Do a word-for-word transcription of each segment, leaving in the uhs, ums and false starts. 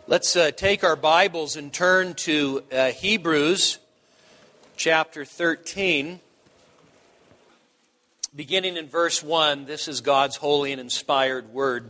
Let's uh, take our Bibles and turn to uh, Hebrews chapter thirteen. Beginning in verse one, this is God's holy and inspired word.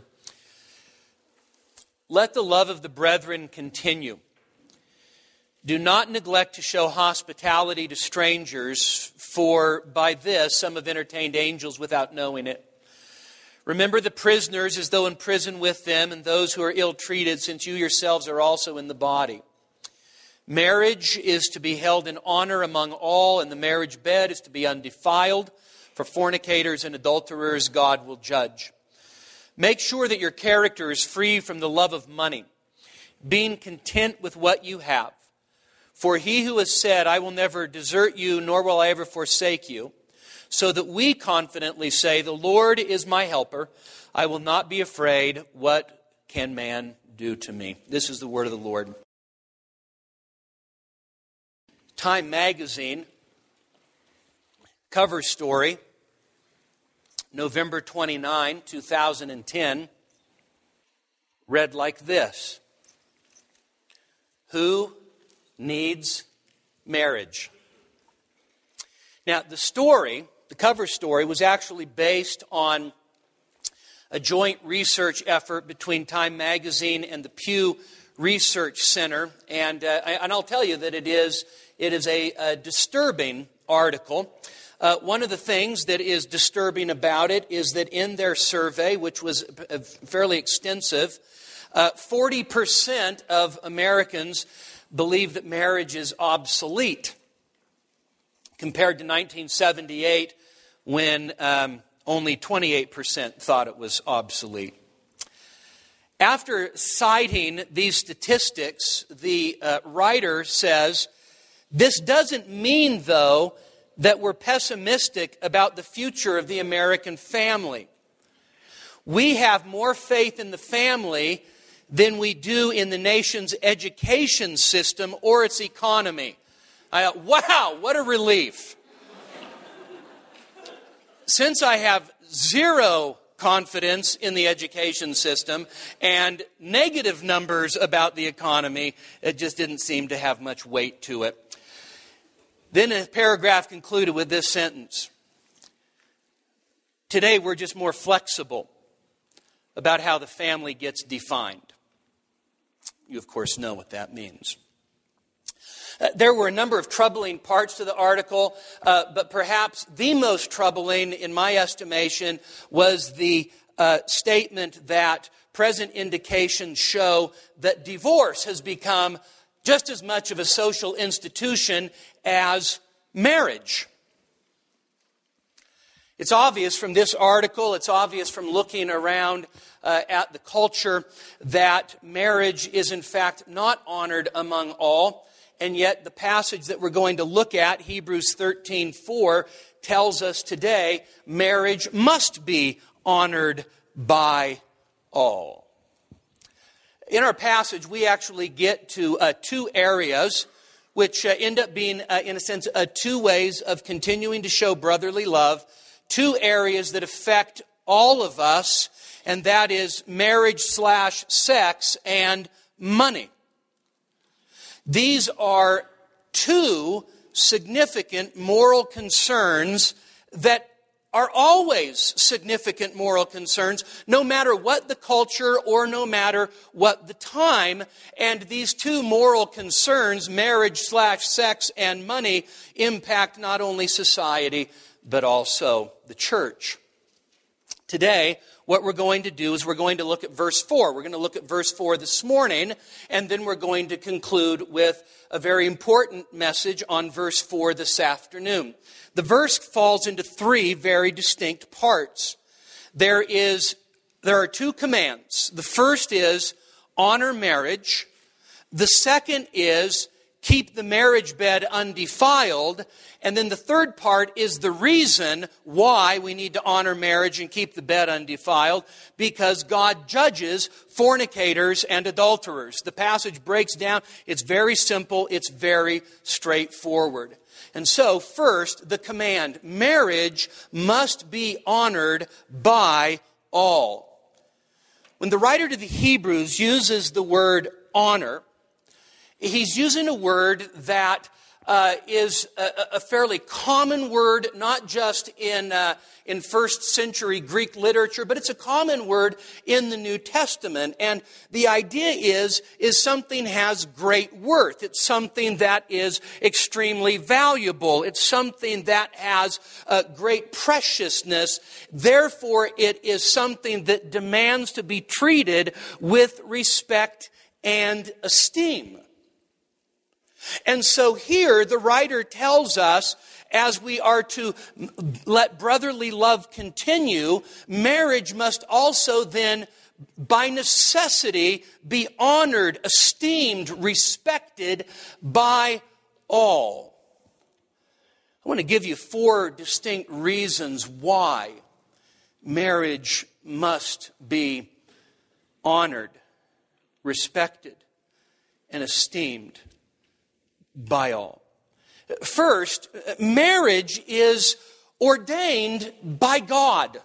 Let the love of the brethren continue. Do not neglect to show hospitality to strangers, for by this some have entertained angels without knowing it. Remember the prisoners as though in prison with them, and those who are ill-treated, since you yourselves are also in the body. Marriage is to be held in honor among all, and the marriage bed is to be undefiled. For fornicators and adulterers God will judge. Make sure that your character is free from the love of money, being content with what you have. For he who has said, I will never desert you, nor will I ever forsake you, so that we confidently say, the Lord is my helper. I will not be afraid. What can man do to me? This is the word of the Lord. Time magazine cover story, November twenty-ninth, two thousand ten, read like this. Who needs marriage? Now, the story, the cover story, was actually based on a joint research effort between Time Magazine and the Pew Research Center. And, uh, and I'll tell you that it is, it is a, a disturbing article. Uh, one of the things that is disturbing about it is that in their survey, which was fairly extensive, uh, forty percent of Americans believe that marriage is obsolete, compared to nineteen seventy-eight, when um, only twenty-eight percent thought it was obsolete. After citing these statistics, the uh, writer says, this doesn't mean, though, that we're pessimistic about the future of the American family. We have more faith in the family than we do in the nation's education system or its economy. I thought, wow, what a relief. Since I have zero confidence in the education system and negative numbers about the economy, it just didn't seem to have much weight to it. Then a paragraph concluded with this sentence. Today we're just more flexible about how the family gets defined. You, of course, know what that means. Uh, there were a number of troubling parts to the article, uh, but perhaps the most troubling, in my estimation, was the uh, statement that present indications show that divorce has become just as much of a social institution as marriage. It's obvious from this article, it's obvious from looking around uh, at the culture, that marriage is in fact not honored among all. And yet the passage that we're going to look at, Hebrews thirteen four, tells us today marriage must be honored by all. In our passage, we actually get to uh, two areas which uh, end up being, uh, in a sense, uh, two ways of continuing to show brotherly love, two areas that affect all of us, and that is marriage slash sex and money. These are two significant moral concerns that are always significant moral concerns, no matter what the culture or no matter what the time. And these two moral concerns, marriage slash sex and money, impact not only society, but also the church. Today, what we're going to do is we're going to look at verse four. We're going to look at verse four this morning, and then we're going to conclude with a very important message on verse four this afternoon. The verse falls into three very distinct parts. There is, there are two commands. The first is honor marriage. The second is keep the marriage bed undefiled. And then the third part is the reason why we need to honor marriage and keep the bed undefiled, because God judges fornicators and adulterers. The passage breaks down. It's very simple. It's very straightforward. And so, first, the command, marriage must be honored by all. When the writer to the Hebrews uses the word honor, he's using a word that uh, is a, a fairly common word, not just in uh, in first century Greek literature, but it's a common word in the New Testament. And the idea is, is something has great worth. It's something that is extremely valuable. It's something that has uh, great preciousness. Therefore, it is something that demands to be treated with respect and esteem. And so here the writer tells us, as we are to let brotherly love continue, marriage must also then, by necessity, be honored, esteemed, respected by all. I want to give you four distinct reasons why marriage must be honored, respected, and esteemed by all. First, marriage is ordained by God.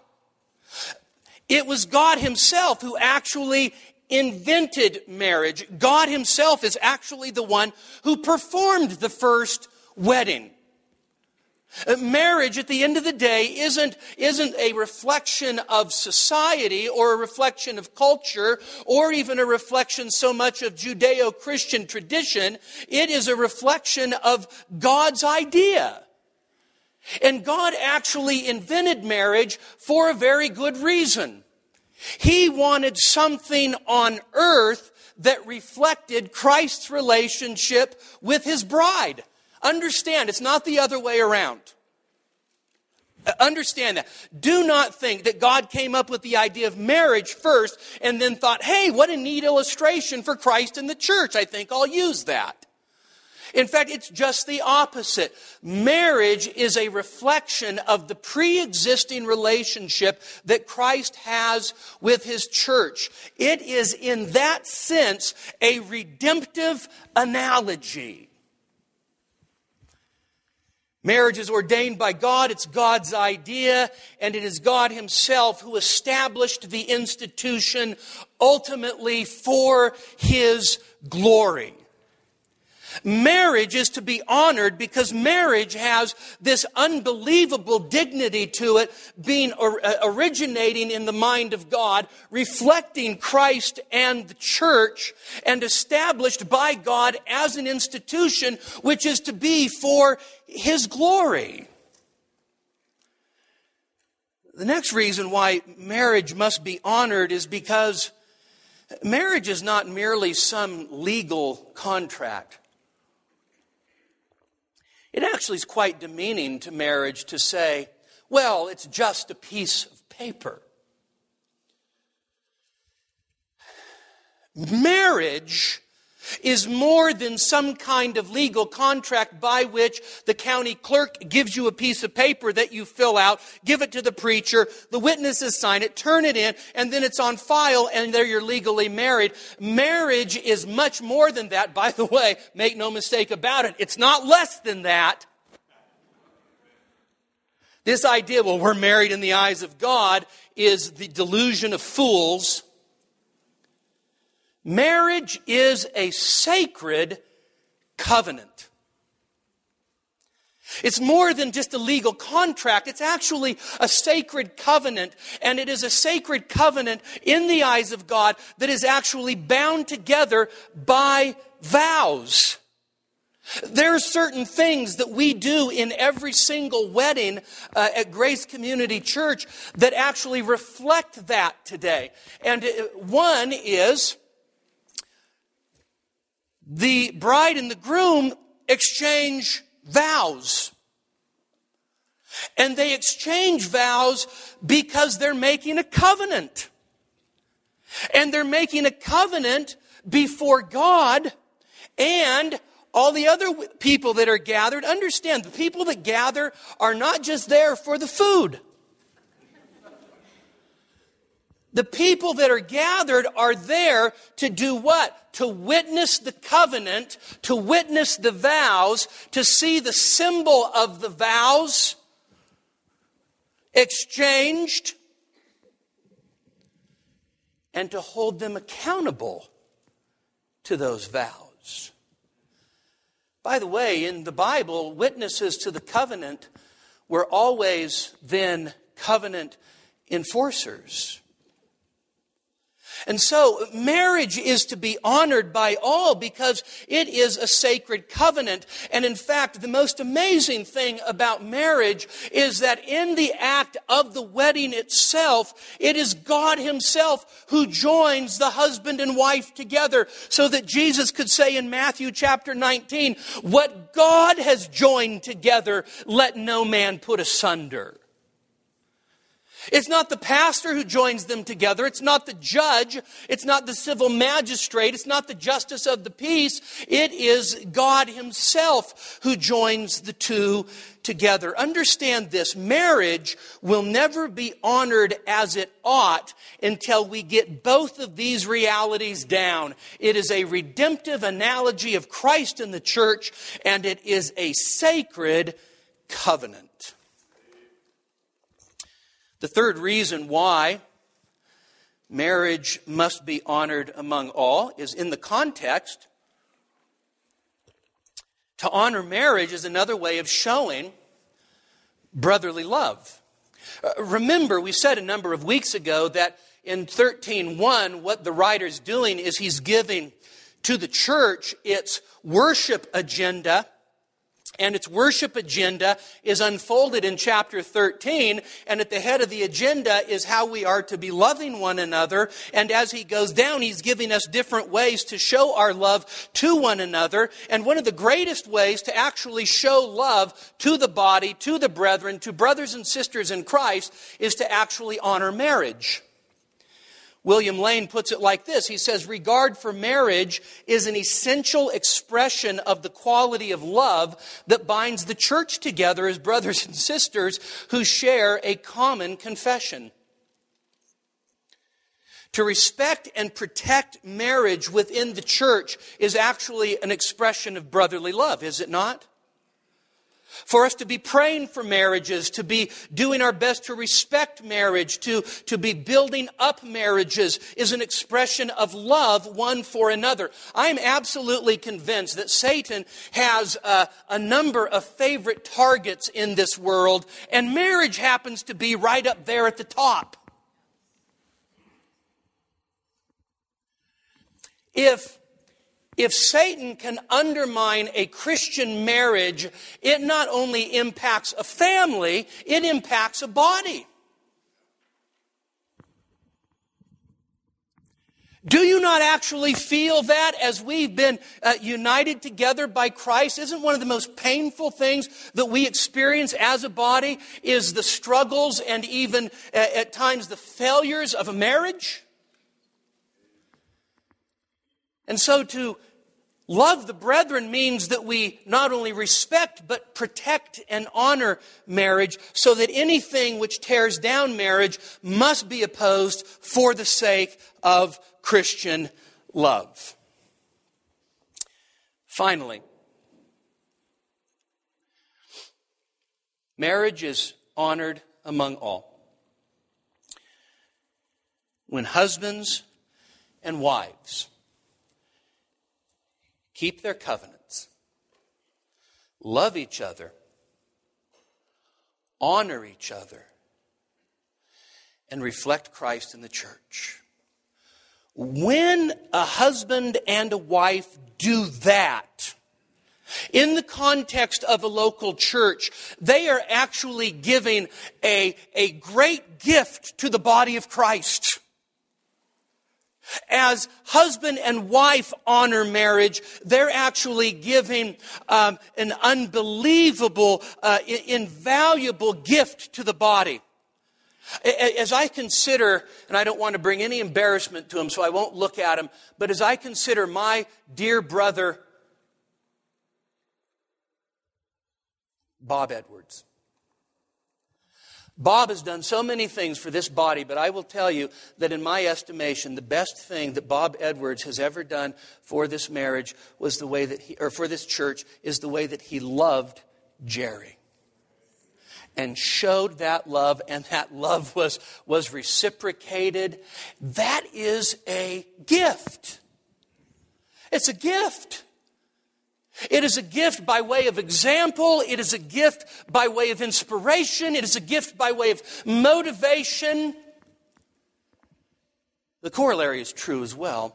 It was God Himself who actually invented marriage. God Himself is actually the one who performed the first wedding. Marriage, at the end of the day, isn't, isn't a reflection of society or a reflection of culture or even a reflection so much of Judeo-Christian tradition. It is a reflection of God's idea. And God actually invented marriage for a very good reason. He wanted something on earth that reflected Christ's relationship with His bride. Understand, it's not the other way around. Understand that. Do not think that God came up with the idea of marriage first and then thought, hey, what a neat illustration for Christ and the church. I think I'll use that. In fact, it's just the opposite. Marriage is a reflection of the pre-existing relationship that Christ has with His church. It is in that sense a redemptive analogy. Marriage is ordained by God, it's God's idea, and it is God Himself who established the institution ultimately for His glory. Marriage is to be honored because marriage has this unbelievable dignity to it, being originating in the mind of God, reflecting Christ and the church, and established by God as an institution which is to be for His glory. The next reason why marriage must be honored is because marriage is not merely some legal contract. It actually is quite demeaning to marriage to say, well, it's just a piece of paper. Marriage is more than some kind of legal contract by which the county clerk gives you a piece of paper that you fill out, give it to the preacher, the witnesses sign it, turn it in, and then it's on file and there you're legally married. Marriage is much more than that. By the way, make no mistake about it, it's not less than that. This idea, well, we're married in the eyes of God, is the delusion of fools. Marriage is a sacred covenant. It's more than just a legal contract. It's actually a sacred covenant. And it is a sacred covenant in the eyes of God that is actually bound together by vows. There are certain things that we do in every single wedding uh, at Grace Community Church that actually reflect that today. And one is the bride and the groom exchange vows. And they exchange vows because they're making a covenant. And they're making a covenant before God and all the other people that are gathered. Understand, the people that gather are not just there for the food. The people that are gathered are there to do what? To witness the covenant, to witness the vows, to see the symbol of the vows exchanged, and to hold them accountable to those vows. By the way, in the Bible, witnesses to the covenant were always then covenant enforcers. And so marriage is to be honored by all because it is a sacred covenant. And in fact, the most amazing thing about marriage is that in the act of the wedding itself, it is God himself who joins the husband and wife together, so that Jesus could say in Matthew chapter nineteen, "What God has joined together, let no man put asunder." It's not the pastor who joins them together. It's not the judge. It's not the civil magistrate. It's not the justice of the peace. It is God himself who joins the two together. Understand this. Marriage will never be honored as it ought until we get both of these realities down. It is a redemptive analogy of Christ in the church, and it is a sacred covenant. The third reason why marriage must be honored among all is in the context. To honor marriage is another way of showing brotherly love. Uh, remember, we said a number of weeks ago that in thirteen one, what the writer's doing is he's giving to the church its worship agenda. And its worship agenda is unfolded in chapter thirteen. And at the head of the agenda is how we are to be loving one another. And as he goes down, he's giving us different ways to show our love to one another. And one of the greatest ways to actually show love to the body, to the brethren, to brothers and sisters in Christ, is to actually honor marriage. William Lane puts it like this. He says, regard for marriage is an essential expression of the quality of love that binds the church together as brothers and sisters who share a common confession. To respect and protect marriage within the church is actually an expression of brotherly love, is it not? For us to be praying for marriages, to be doing our best to respect marriage, to, to be building up marriages is an expression of love one for another. I'm absolutely convinced that Satan has a, a number of favorite targets in this world, and marriage happens to be right up there at the top. If If Satan can undermine a Christian marriage, it not only impacts a family, it impacts a body. Do you not actually feel that as we've been uh, united together by Christ? Isn't one of the most painful things that we experience as a body is the struggles and even uh, at times the failures of a marriage? And so to love the brethren means that we not only respect but protect and honor marriage, so that anything which tears down marriage must be opposed for the sake of Christian love. Finally, marriage is honored among all. When husbands and wives keep their covenants, love each other, honor each other, and reflect Christ in the church. When a husband and a wife do that, in the context of a local church, they are actually giving a, a great gift to the body of Christ. As husband and wife honor marriage, they're actually giving um, an unbelievable, uh, invaluable gift to the body. As I consider, and I don't want to bring any embarrassment to him, so I won't look at him, but as I consider my dear brother, Bob Edwards. Bob has done so many things for this body, but I will tell you that in my estimation, the best thing that Bob Edwards has ever done for this marriage was the way that he, or for this church, is the way that he loved Jerry. And showed that love, and that love was, was reciprocated. That is a gift. It's a gift. It is a gift by way of example. It is a gift by way of inspiration. It is a gift by way of motivation. The corollary is true as well.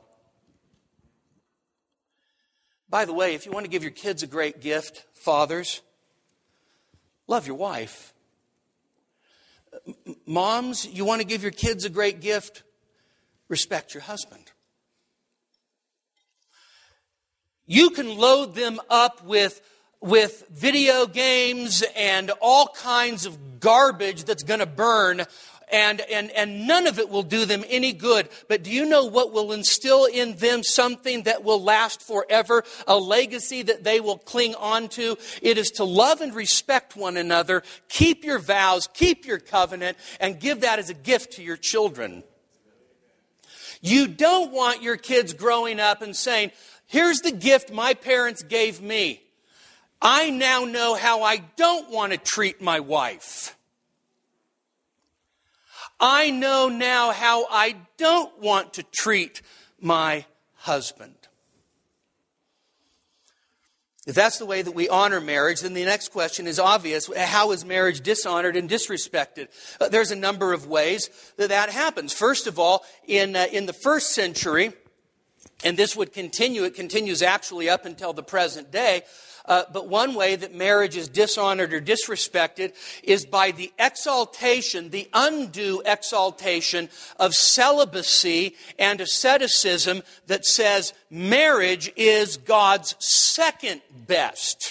By the way, if you want to give your kids a great gift, fathers, love your wife. Moms, you want to give your kids a great gift, respect your husband. You can load them up with, with video games and all kinds of garbage that's going to burn, and, and, and none of it will do them any good. But do you know what will instill in them something that will last forever, a legacy that they will cling on to? It is to love and respect one another, keep your vows, keep your covenant, and give that as a gift to your children. You don't want your kids growing up and saying, here's the gift my parents gave me. I now know how I don't want to treat my wife. I know now how I don't want to treat my husband. If that's the way that we honor marriage, then the next question is obvious. How is marriage dishonored and disrespected? Uh, there's a number of ways that that happens. First of all, in, uh, in the first century, and this would continue, it continues actually up until the present day, Uh, but one way that marriage is dishonored or disrespected is by the exaltation, the undue exaltation of celibacy and asceticism that says marriage is God's second best.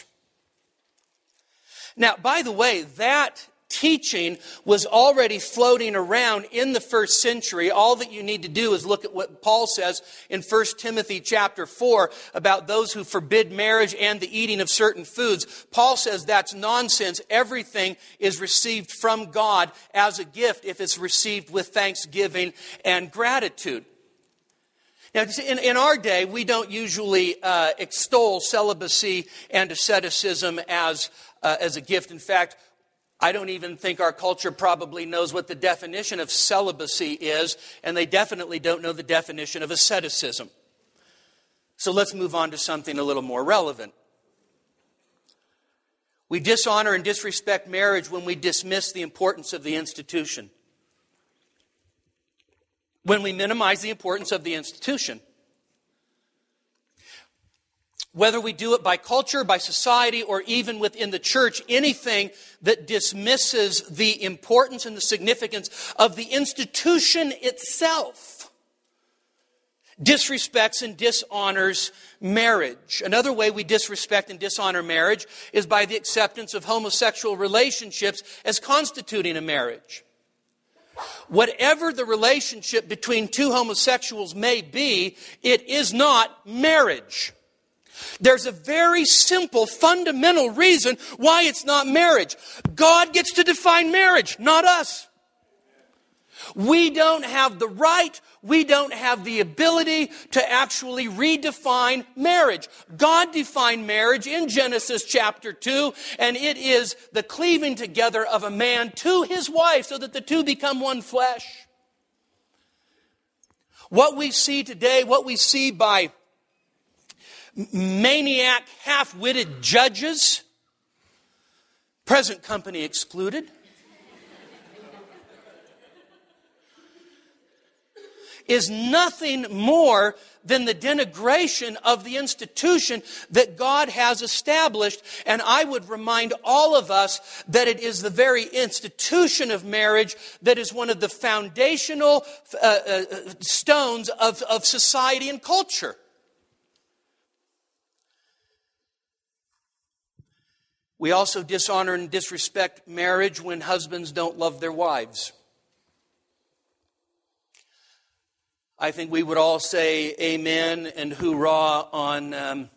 Now, by the way, that teaching was already floating around in the first century. All that you need to do is look at what Paul says in First Timothy chapter four about those who forbid marriage and the eating of certain foods. Paul says that's nonsense. Everything is received from God as a gift if it's received with thanksgiving and gratitude. Now, in, in our day, we don't usually uh, extol celibacy and asceticism as, uh, as a gift. In fact, I don't even think our culture probably knows what the definition of celibacy is, and they definitely don't know the definition of asceticism. So let's move on to something a little more relevant. We dishonor and disrespect marriage when we dismiss the importance of the institution. When we minimize the importance of the institution. Whether we do it by culture, by society, or even within the church, anything that dismisses the importance and the significance of the institution itself disrespects and dishonors marriage. Another way we disrespect and dishonor marriage is by the acceptance of homosexual relationships as constituting a marriage. Whatever the relationship between two homosexuals may be, it is not marriage. There's a very simple, fundamental reason why it's not marriage. God gets to define marriage, not us. We don't have the right, we don't have the ability to actually redefine marriage. God defined marriage in Genesis chapter two, and it is the cleaving together of a man to his wife so that the two become one flesh. What we see today, what we see by maniac, half-witted judges, present company excluded, is nothing more than the denigration of the institution that God has established. And I would remind all of us that it is the very institution of marriage that is one of the foundational uh, uh, stones of, of society and culture. We also dishonor and disrespect marriage when husbands don't love their wives. I think we would all say amen and hoorah on um,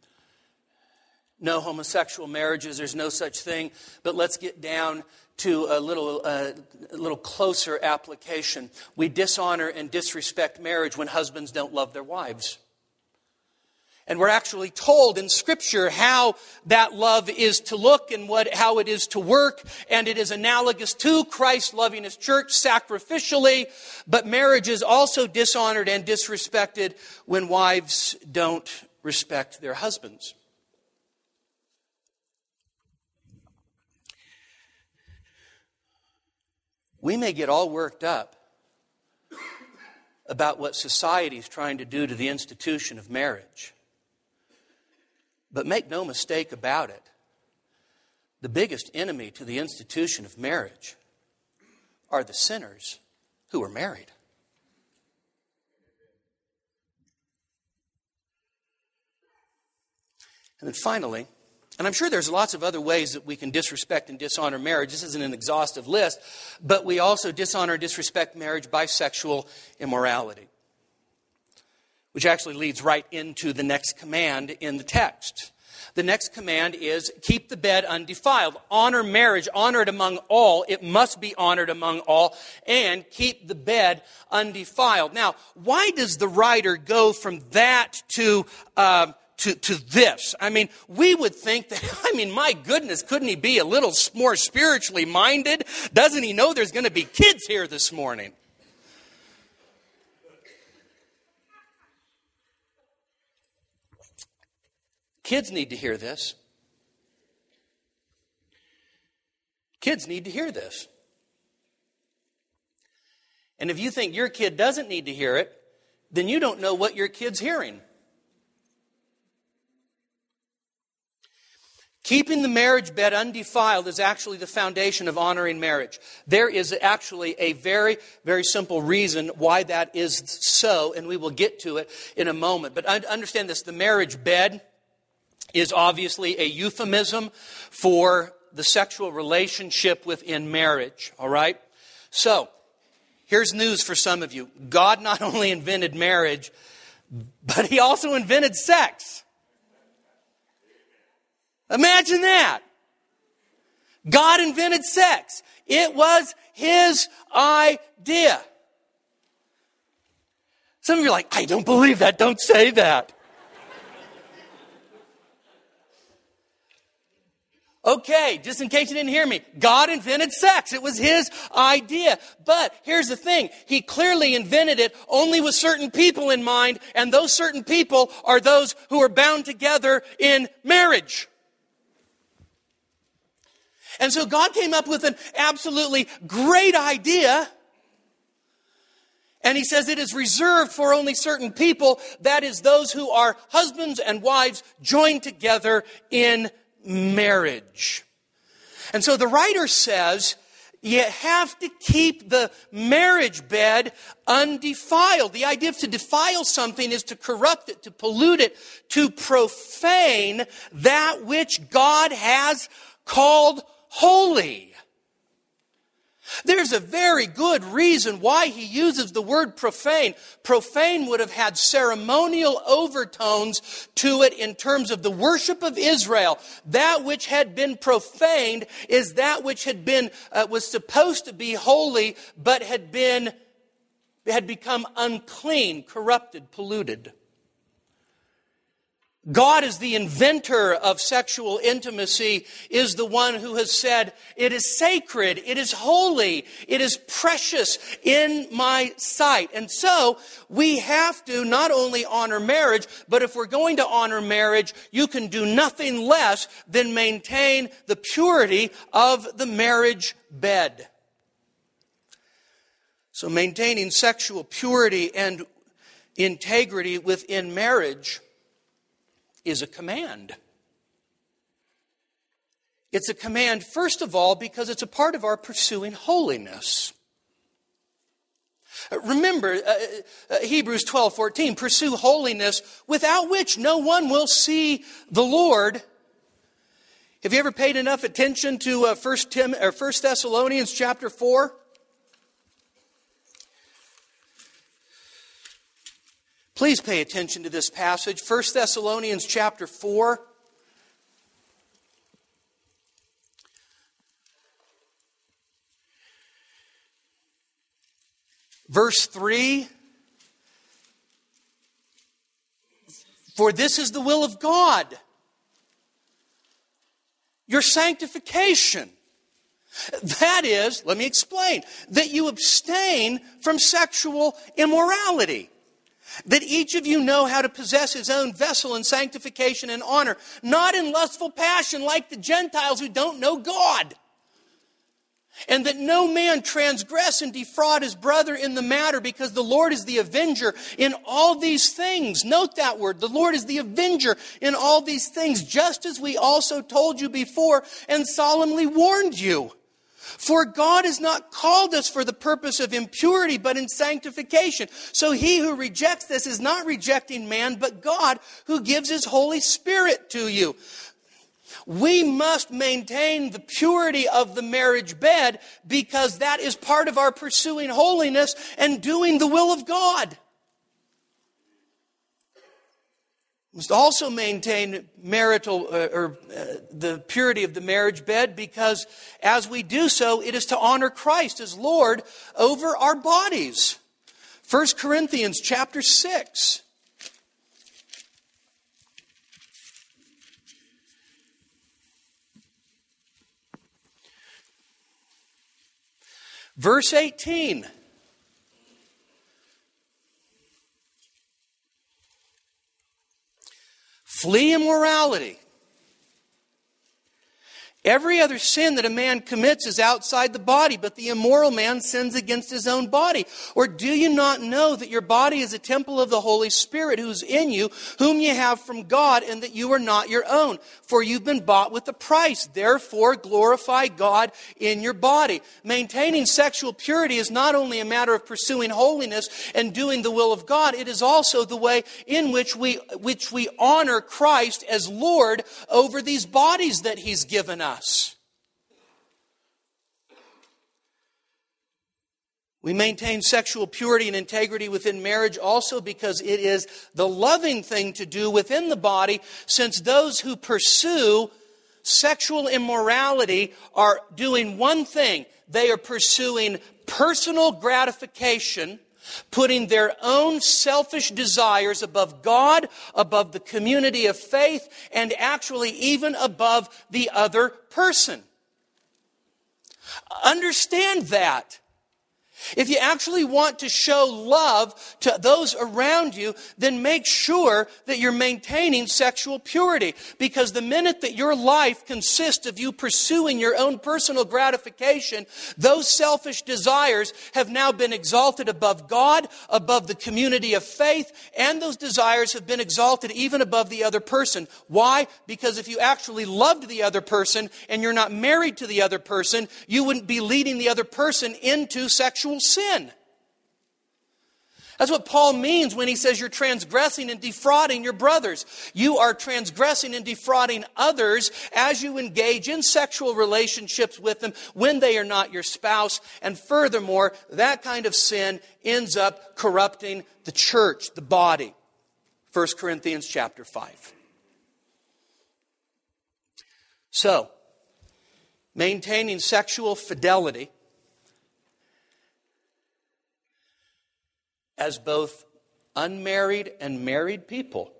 no homosexual marriages. There's no such thing. But let's get down to a little, uh, a little closer application. We dishonor and disrespect marriage when husbands don't love their wives. And we're actually told in Scripture how that love is to look and what how it is to work. And it is analogous to Christ loving His church sacrificially. But marriage is also dishonored and disrespected when wives don't respect their husbands. We may get all worked up about what society is trying to do to the institution of marriage. But make no mistake about it, the biggest enemy to the institution of marriage are the sinners who are married. And then finally, and I'm sure there's lots of other ways that we can disrespect and dishonor marriage. This isn't an exhaustive list, but we also dishonor and disrespect marriage by sexual immorality, which actually leads right into the next command in the text. The next command is keep the bed undefiled. Honor marriage, honor it among all. It must be honored among all. And keep the bed undefiled. Now, why does the writer go from that to uh, to, to this? I mean, we would think that, I mean, my goodness, couldn't he be a little more spiritually minded? Doesn't he know there's going to be kids here this morning? Kids need to hear this. Kids need to hear this. And if you think your kid doesn't need to hear it, then you don't know what your kid's hearing. Keeping the marriage bed undefiled is actually the foundation of honoring marriage. There is actually a very, very simple reason why that is so, and we will get to it in a moment. But understand this, the marriage bed is obviously a euphemism for the sexual relationship within marriage, all right? So, here's news for some of you. God not only invented marriage, but He also invented sex. Imagine that. God invented sex. It was His idea. Some of you are like, I don't believe that. Don't say that. Okay, just in case you didn't hear me, God invented sex. It was His idea. But here's the thing. He clearly invented it only with certain people in mind, and those certain people are those who are bound together in marriage. And so God came up with an absolutely great idea, and He says it is reserved for only certain people. That is those who are husbands and wives joined together in marriage. And so the writer says you have to keep the marriage bed undefiled. The idea of to defile something is to corrupt it, to pollute it, to profane that which God has called holy. There's a very good reason why he uses the word profane. Profane would have had ceremonial overtones to it in terms of the worship of Israel. That which had been profaned is that which had been uh, was supposed to be holy, but had been had become unclean, corrupted, polluted. God, as the inventor of sexual intimacy, is the one who has said, it is sacred, it is holy, it is precious in my sight. And so we have to not only honor marriage, but if we're going to honor marriage, you can do nothing less than maintain the purity of the marriage bed. So maintaining sexual purity and integrity within marriage is a command. It's a command, first of all, because it's a part of our pursuing holiness. Remember, uh, uh, Hebrews twelve fourteen, pursue holiness without which no one will see the Lord. Have you ever paid enough attention to uh, First Tim, or First Thessalonians chapter four? Please pay attention to this passage. First Thessalonians chapter four. Verse three. For this is the will of God, your sanctification. That is, let me explain, that you abstain from sexual immorality. That each of you know how to possess his own vessel in sanctification and honor, not in lustful passion like the Gentiles who don't know God. And that no man transgress and defraud his brother in the matter, because the Lord is the avenger in all these things. Note that word. The Lord is the avenger in all these things, just as we also told you before and solemnly warned you. For God has not called us for the purpose of impurity, but in sanctification. So he who rejects this is not rejecting man, but God, who gives his Holy Spirit to you. We must maintain the purity of the marriage bed, because that is part of our pursuing holiness and doing the will of God. We must also maintain marital uh, or uh, the purity of the marriage bed, because as we do so, it is to honor Christ as Lord over our bodies. First Corinthians chapter six. Verse eighteen. Flee immorality. Every other sin that a man commits is outside the body, but the immoral man sins against his own body. Or do you not know that your body is a temple of the Holy Spirit who is in you, whom you have from God, and that you are not your own? For you've been bought with a price. Therefore, glorify God in your body. Maintaining sexual purity is not only a matter of pursuing holiness and doing the will of God, it is also the way in which we, which we honor Christ as Lord over these bodies that He's given us. We maintain sexual purity and integrity within marriage also because it is the loving thing to do within the body, since those who pursue sexual immorality are doing one thing. They are pursuing personal gratification, putting their own selfish desires above God, above the community of faith, and actually even above the other person. Understand that. If you actually want to show love to those around you, then make sure that you're maintaining sexual purity. Because the minute that your life consists of you pursuing your own personal gratification, those selfish desires have now been exalted above God, above the community of faith, and those desires have been exalted even above the other person. Why? Because if you actually loved the other person and you're not married to the other person, you wouldn't be leading the other person into sexual sin. That's what Paul means when he says you're transgressing and defrauding your brothers. You are transgressing and defrauding others as you engage in sexual relationships with them when they are not your spouse. And furthermore, that kind of sin ends up corrupting the church, the body. First Corinthians chapter five. So, maintaining sexual fidelity as both unmarried and married people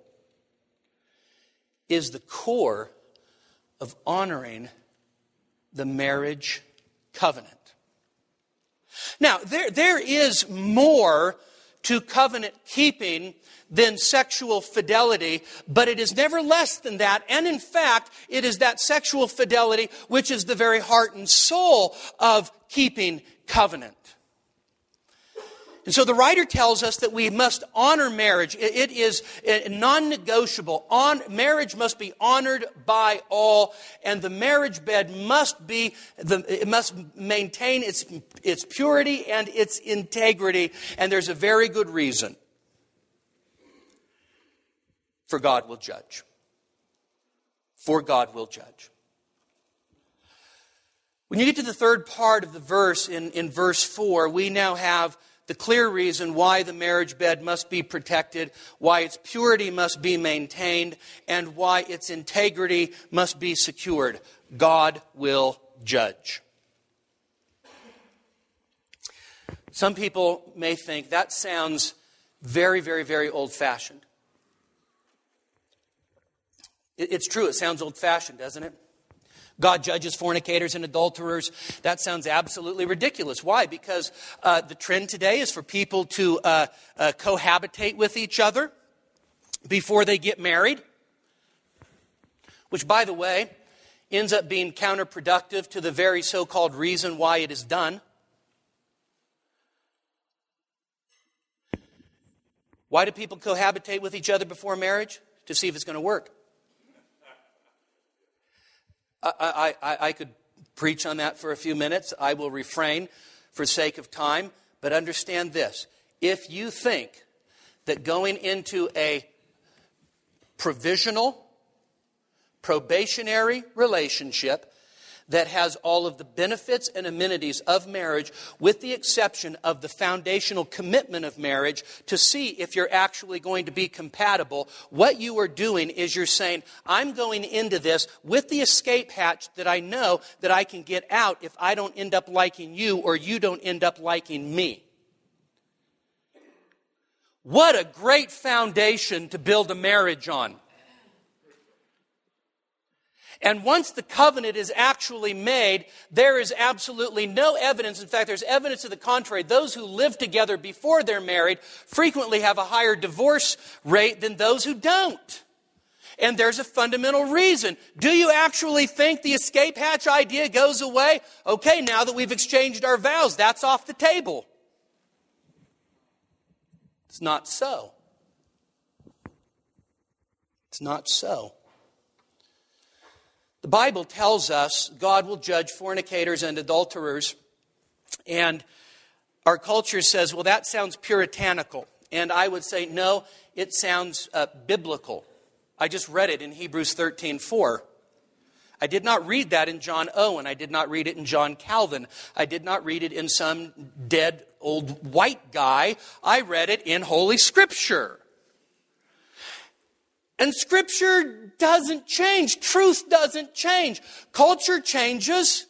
is the core of honoring the marriage covenant. Now, there, there is more to covenant keeping than sexual fidelity, but it is never less than that. And in fact, it is that sexual fidelity which is the very heart and soul of keeping covenant. And so the writer tells us that we must honor marriage. It is non-negotiable. On, marriage must be honored by all, and the marriage bed must be the, it must maintain its its purity and its integrity. And there's a very good reason. For God will judge. For God will judge. When you get to the third part of the verse, in, in verse four, we now have the clear reason why the marriage bed must be protected, why its purity must be maintained, and why its integrity must be secured. God will judge. Some people may think that sounds very, very, very old-fashioned. It's true, it sounds old-fashioned, doesn't it? God judges fornicators and adulterers. That sounds absolutely ridiculous. Why? Because uh, the trend today is for people to uh, uh, cohabitate with each other before they get married, which, by the way, ends up being counterproductive to the very so-called reason why it is done. Why do people cohabitate with each other before marriage? To see if it's going to work. I, I, I could preach on that for a few minutes. I will refrain for sake of time. But understand this. If you think that going into a provisional, probationary relationship that has all of the benefits and amenities of marriage, with the exception of the foundational commitment of marriage, to see if you're actually going to be compatible, what you are doing is you're saying, I'm going into this with the escape hatch that I know that I can get out if I don't end up liking you or you don't end up liking me. What a great foundation to build a marriage on. And once the covenant is actually made, there is absolutely no evidence. In fact, there's evidence to the contrary. Those who live together before they're married frequently have a higher divorce rate than those who don't. And there's a fundamental reason. Do you actually think the escape hatch idea goes away? Okay, now that we've exchanged our vows, that's off the table. It's not so. It's not so. The Bible tells us God will judge fornicators and adulterers. And our culture says, well, that sounds puritanical. And I would say, no, it sounds uh, biblical. I just read it in Hebrews thirteen four. I did not read that in John Owen. I did not read it in John Calvin. I did not read it in some dead old white guy. I read it in Holy Scripture. And Scripture doesn't change. Truth doesn't change. Culture changes.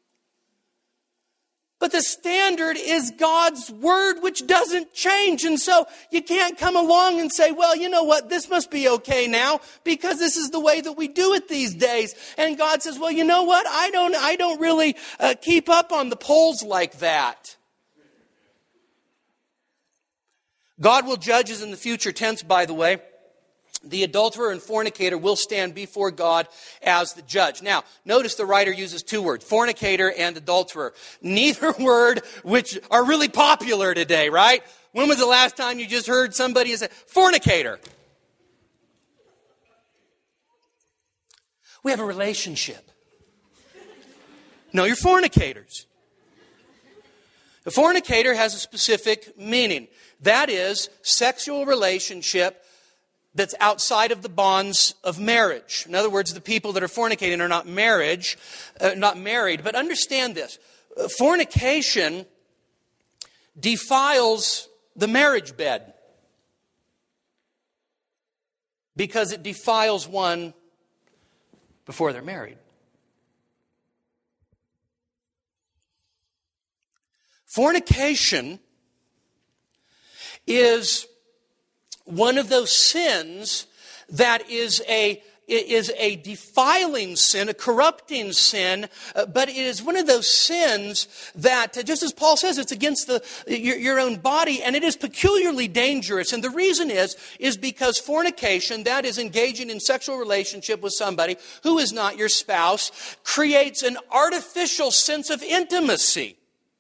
But the standard is God's Word, which doesn't change. And so you can't come along and say, well, you know what, this must be okay now because this is the way that we do it these days. And God says, well, you know what, I don't, I don't really uh, keep up on the polls like that. God will judge us in the future tense, by the way. The adulterer and fornicator will stand before God as the judge. Now, notice the writer uses two words, fornicator and adulterer. Neither word which are really popular today, right? When was the last time you just heard somebody say, fornicator? We have a relationship. No, you're fornicators. A fornicator has a specific meaning. That is, sexual relationship that's outside of the bonds of marriage. In other words, the people that are fornicating are not marriage, uh, not married. But understand this. Uh, fornication defiles the marriage bed because it defiles one before they're married. Fornication is one of those sins that is a is a defiling sin, a corrupting sin, uh, but it is one of those sins that, uh, just as Paul says, it's against the your, your own body, and it is peculiarly dangerous. And the reason is, is because fornication, that is engaging in sexual relationship with somebody who is not your spouse, creates an artificial sense of intimacy.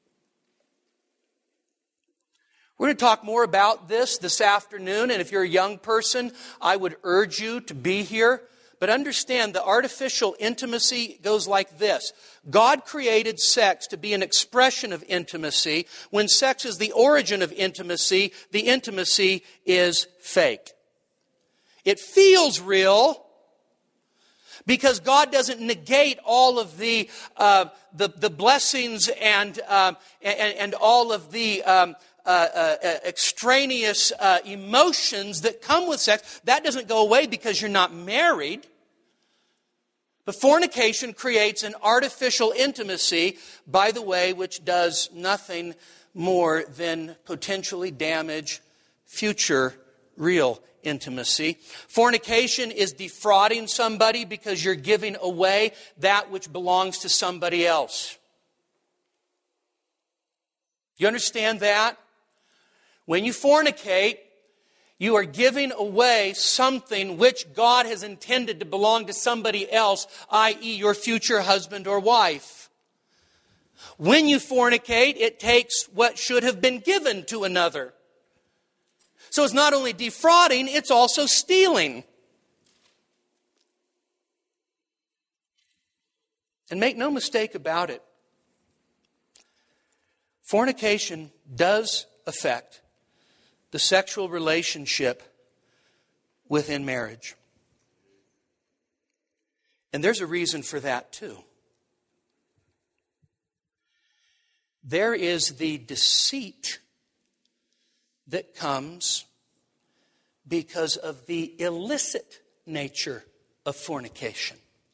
We're going to talk more about this this afternoon, and if you're a young person, I would urge you to be here. But understand, the artificial intimacy goes like this. God created sex to be an expression of intimacy. When sex is the origin of intimacy, the intimacy is fake. It feels real because God doesn't negate all of the uh, the, the blessings and, um, and and all of the um, Uh, uh, extraneous uh, emotions that come with sex. That doesn't go away because you're not married. But fornication creates an artificial intimacy, by the way, which does nothing more than potentially damage future real intimacy. Fornication is defrauding somebody because you're giving away that which belongs to somebody else. You understand that? When you fornicate, you are giving away something which God has intended to belong to somebody else, that is your future husband or wife. When you fornicate, it takes what should have been given to another. So it's not only defrauding, it's also stealing. And make no mistake about it, fornication does affect the sexual relationship within marriage. And there's a reason for that too. There is the deceit that comes because of the illicit nature of fornication.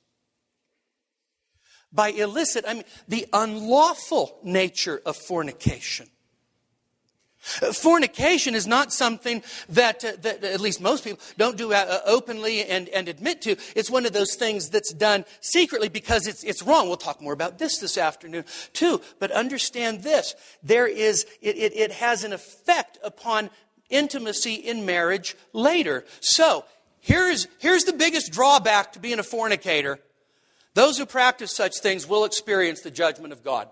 By illicit, I mean the unlawful nature of fornication. Fornication is not something that, uh, that at least most people don't do uh, openly and, and admit to. It's one of those things that's done secretly because it's, it's wrong. We'll talk more about this this afternoon too. But understand this. There is, it, it, it has an effect upon intimacy in marriage later. So, here's, here's the biggest drawback to being a fornicator. Those who practice such things will experience the judgment of God.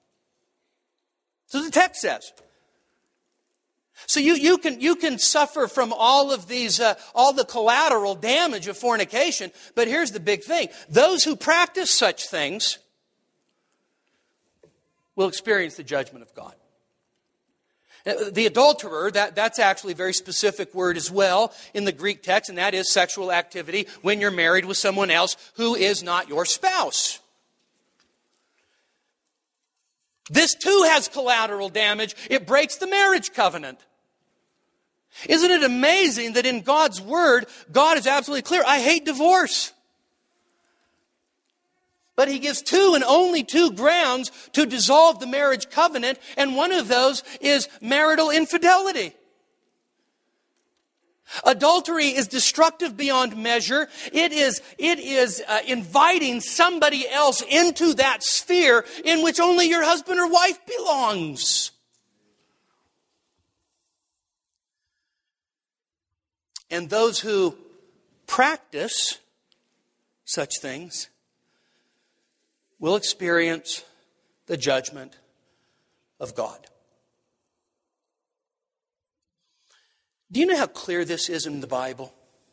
So the text says. So you, you can you can suffer from all of these, uh, all the collateral damage of fornication, but here's the big thing. Those who practice such things will experience the judgment of God. The adulterer, that, that's actually a very specific word as well in the Greek text, and that is sexual activity when you're married with someone else who is not your spouse. This too has collateral damage. It breaks the marriage covenant. Isn't it amazing that in God's Word, God is absolutely clear, I hate divorce. But He gives two and only two grounds to dissolve the marriage covenant, and one of those is marital infidelity. Adultery is destructive beyond measure. It is, it is uh, inviting somebody else into that sphere in which only your husband or wife belongs. And those who practice such things will experience the judgment of God. Do you know how clear this is in the Bible?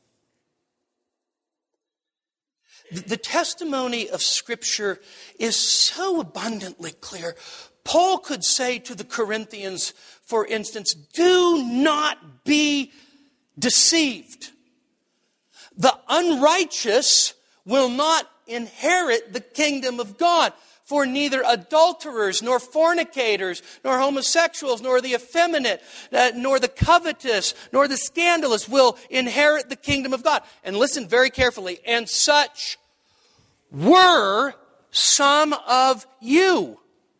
The testimony of Scripture is so abundantly clear. Paul could say to the Corinthians, for instance, do not be deceived. The unrighteous will not inherit the kingdom of God. For neither adulterers, nor fornicators, nor homosexuals, nor the effeminate, uh, nor the covetous, nor the scandalous will inherit the kingdom of God. And listen very carefully. And such were some of you.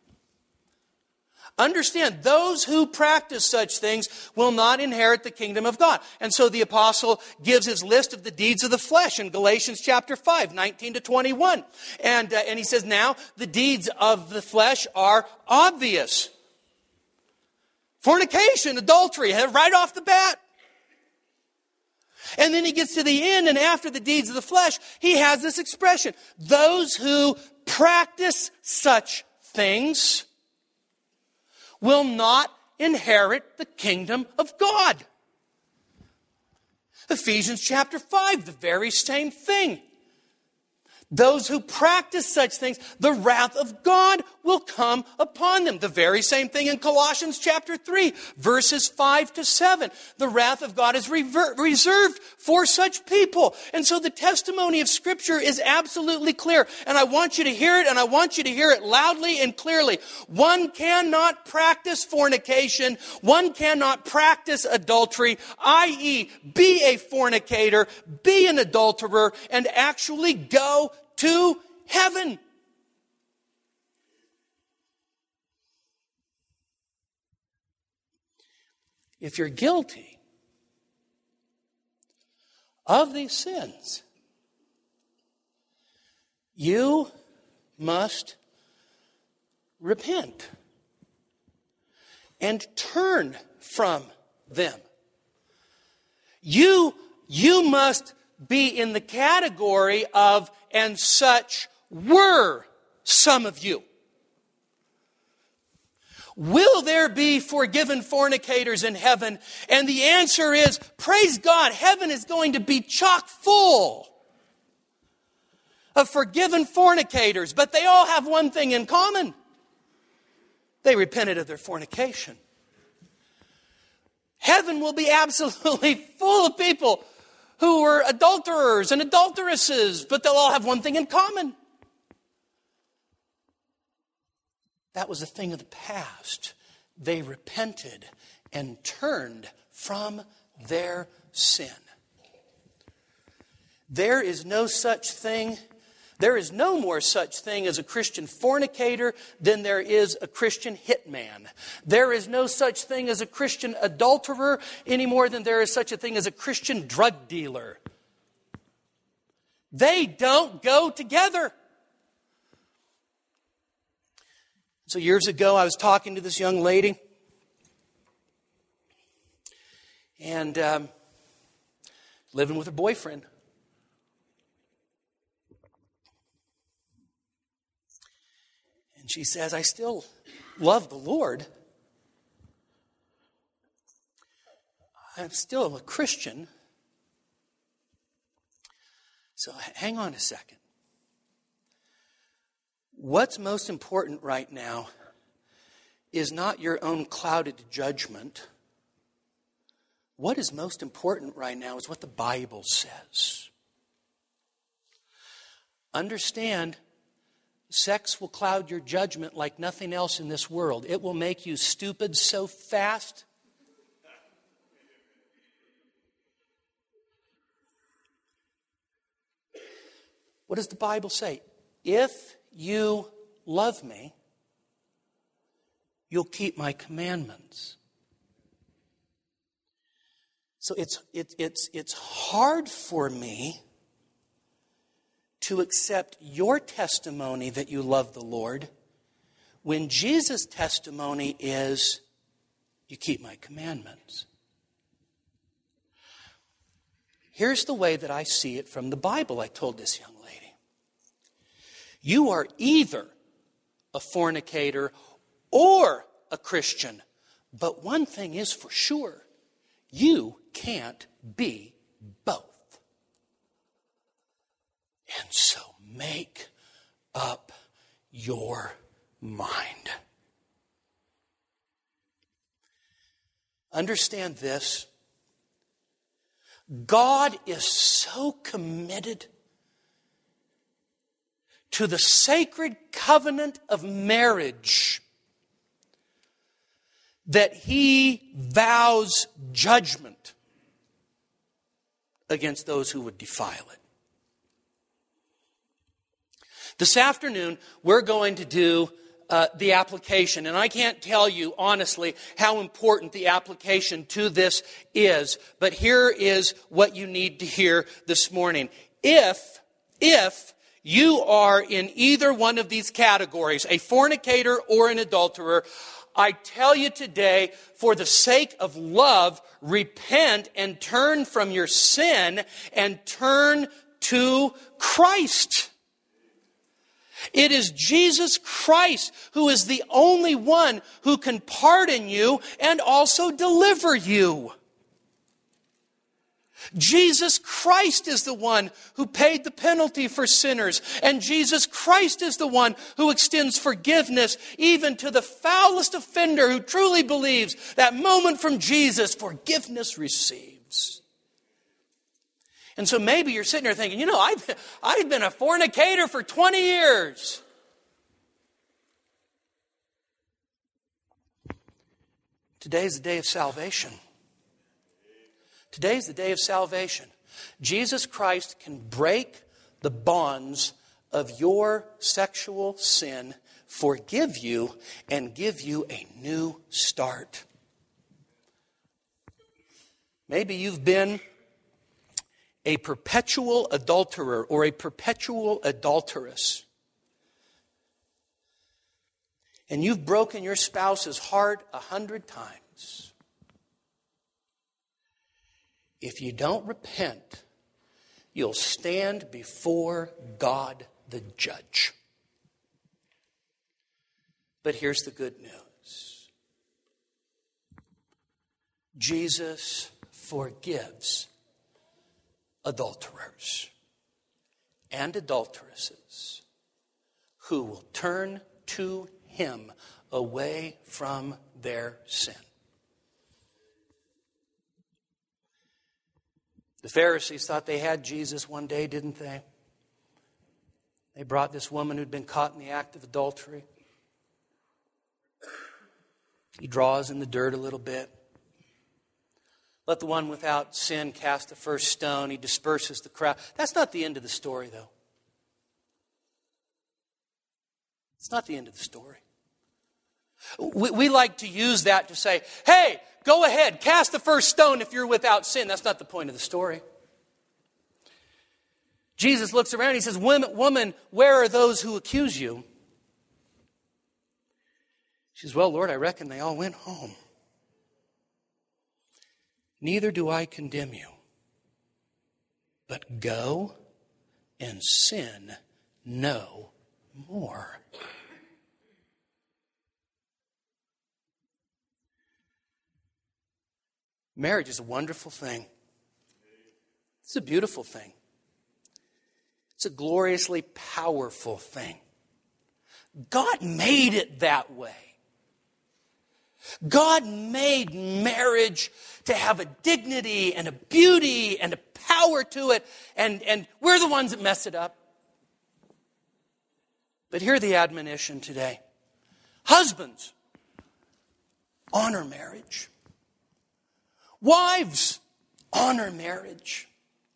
Understand, those who practice such things will not inherit the kingdom of God. And so the apostle gives his list of the deeds of the flesh in Galatians chapter five, nineteen to twenty-one. And, uh, and he says, now the deeds of the flesh are obvious. Fornication, adultery, right off the bat. And then he gets to the end, and after the deeds of the flesh, he has this expression. Those who practice such things will not inherit the kingdom of God. Ephesians chapter five, the very same thing. Those who practice such things, the wrath of God will come upon them. The very same thing in Colossians chapter three, verses five to seven. The wrath of God is rever- reserved for such people. And so the testimony of Scripture is absolutely clear. And I want you to hear it, and I want you to hear it loudly and clearly. One cannot practice fornication. One cannot practice adultery, that is be a fornicator, be an adulterer, and actually go to heaven. If you're guilty, of these sins, you must repent and turn from them. You, you must be in the category of, and such were some of you. Will there be forgiven fornicators in heaven? And the answer is, praise God, heaven is going to be chock full of forgiven fornicators. But they all have one thing in common. They repented of their fornication. Heaven will be absolutely full of people who were adulterers and adulteresses, but they'll all have one thing in common. That was a thing of the past. They repented and turned from their sin. There is no such thing, there is no more such thing as a Christian fornicator than there is a Christian hitman. There is no such thing as a Christian adulterer any more than there is such a thing as a Christian drug dealer. They don't go together. So years ago, I was talking to this young lady, and um, living with her boyfriend. And she says, I still love the Lord. I'm still a Christian. So hang on a second. What's most important right now is not your own clouded judgment. What is most important right now is what the Bible says. Understand, sex will cloud your judgment like nothing else in this world. It will make you stupid so fast. What does the Bible say? If you love me, you'll keep my commandments. So it's it, it's it's hard for me to accept your testimony that you love the Lord when Jesus' testimony is, you keep my commandments. Here's the way that I see it from the Bible, I told this young lady. You are either a fornicator or a Christian. But one thing is for sure, you can't be both. And so make up your mind. Understand this. God is so committed to the sacred covenant of marriage that He vows judgment against those who would defile it. This afternoon, we're going to do uh, the application. And I can't tell you honestly how important the application to this is. But here is what you need to hear this morning. If, if you are in either one of these categories, a fornicator or an adulterer, I tell you today, for the sake of love, repent and turn from your sin and turn to Christ. It is Jesus Christ who is the only one who can pardon you and also deliver you. Jesus Christ is the one who paid the penalty for sinners. And Jesus Christ is the one who extends forgiveness even to the foulest offender who truly believes that moment from Jesus, forgiveness receives. And so maybe you're sitting there thinking, you know, I've, I've been a fornicator for twenty years. Today's the day of salvation. Today's the day of salvation. Jesus Christ can break the bonds of your sexual sin, forgive you, and give you a new start. Maybe you've been a perpetual adulterer or a perpetual adulteress, and you've broken your spouse's heart a hundred times, if you don't repent, you'll stand before God the judge. But here's the good news. Jesus forgives adulterers and adulteresses who will turn to Him away from their sin. The Pharisees thought they had Jesus one day, didn't they? They brought this woman who'd been caught in the act of adultery. He draws in the dirt a little bit. Let the one without sin cast the first stone. He disperses the crowd. That's not the end of the story, though. It's not the end of the story. We, we like to use that to say, hey, go ahead, cast the first stone if you're without sin. That's not the point of the story. Jesus looks around and he says, woman, where are those who accuse you? She says, well, Lord, I reckon they all went home. Neither do I condemn you, but go and sin no more. Marriage is a wonderful thing. It's a beautiful thing. It's a gloriously powerful thing. God made it that way. God made marriage to have a dignity and a beauty and a power to it, and, and we're the ones that mess it up. But hear the admonition today. Husbands, honor marriage. Wives, honor marriage.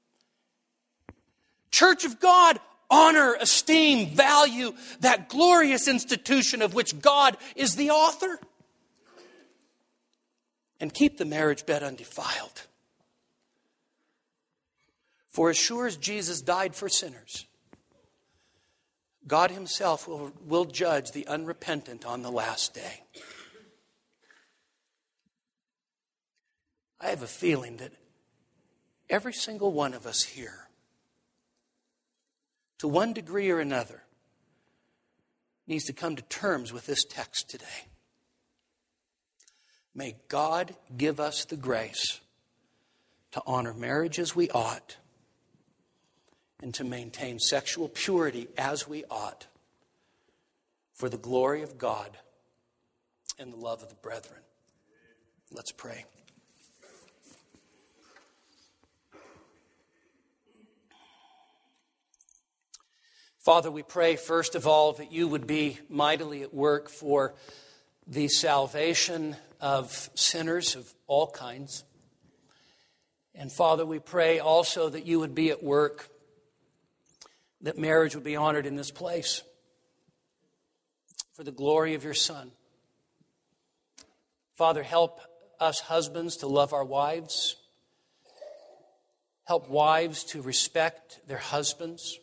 Church of God, honor, esteem, value that glorious institution of which God is the author. And keep the marriage bed undefiled. For as sure as Jesus died for sinners, God Himself will, will judge the unrepentant on the last day. I have a feeling that every single one of us here, to one degree or another, needs to come to terms with this text today. May God give us the grace to honor marriage as we ought and to maintain sexual purity as we ought for the glory of God and the love of the brethren. Let's pray. Father, we pray first of all that you would be mightily at work for the salvation of sinners of all kinds. And Father, we pray also that you would be at work, that marriage would be honored in this place for the glory of your Son. Father, help us husbands to love our wives. Help wives to respect their husbands.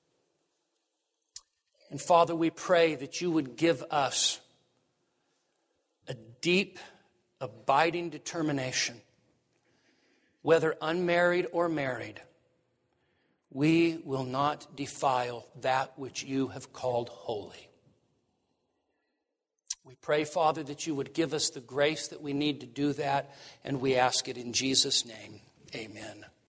And Father, we pray that you would give us a deep, abiding determination, whether unmarried or married, we will not defile that which you have called holy. We pray, Father, that you would give us the grace that we need to do that, and we ask it in Jesus' name. Amen.